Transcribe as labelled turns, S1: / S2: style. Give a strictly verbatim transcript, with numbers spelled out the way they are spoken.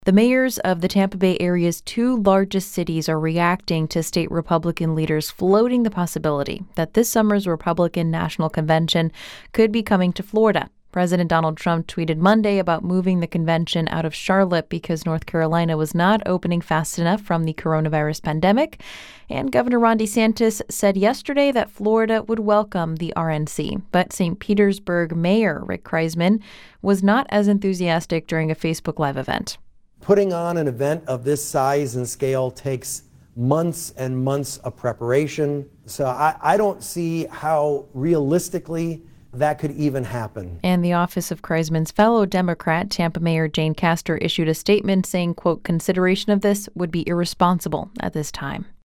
S1: The mayors of the Tampa Bay area's two largest cities are reacting to state Republican leaders floating the possibility that this summer's Republican National Convention could be coming to Florida. President Donald Trump tweeted Monday about moving the convention out of Charlotte because North Carolina was not opening fast enough from the coronavirus pandemic. And Governor Ron DeSantis said yesterday that Florida would welcome the R N C. But Saint Petersburg Mayor Rick Kriseman was not as enthusiastic during a Facebook Live event.
S2: Putting on an event of this size and scale takes months and months of preparation. So I, I don't see how realistically that could even happen.
S1: And the office of Kriseman's fellow Democrat, Tampa Mayor Jane Castor, issued a statement saying, quote, consideration of this would be irresponsible at this time.